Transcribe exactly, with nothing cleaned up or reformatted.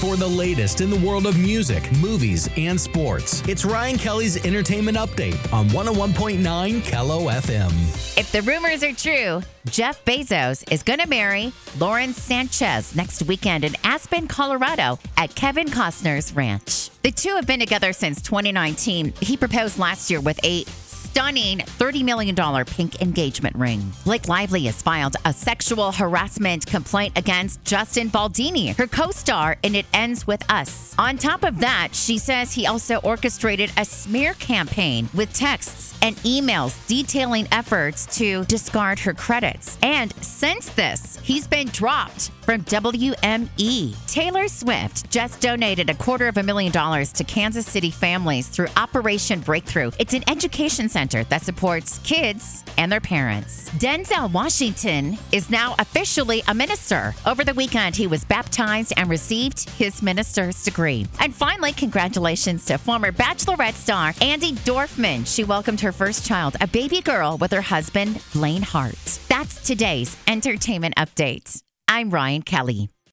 for the latest in the world of music, movies, and sports. It's Ryan Kelly's Entertainment Update on one oh one point nine Kello F M. If the rumors are true, Jeff Bezos is going to marry Lauren Sanchez next weekend in Aspen, Colorado at Kevin Costner's ranch. The two have been together since twenty nineteen. He proposed last year with a stunning thirty million dollars pink engagement ring. Blake Lively has filed a sexual harassment complaint against Justin Baldini, her co-star in It Ends With Us. On top of that, she says he also orchestrated a smear campaign with texts and emails detailing efforts to discard her credits. And since this, he's been dropped from W M E. Taylor Swift just donated a quarter of a million dollars to Kansas City families through Operation Breakthrough. It's an education center that supports kids and their parents. Denzel Washington is now officially a minister. Over the weekend, he was baptized and received his minister's degree. And finally, congratulations to former Bachelorette star Andy Dorfman. She welcomed her first child, a baby girl, with her husband, Blaine Hart. That's today's Entertainment Update. I'm Ryan Kelly.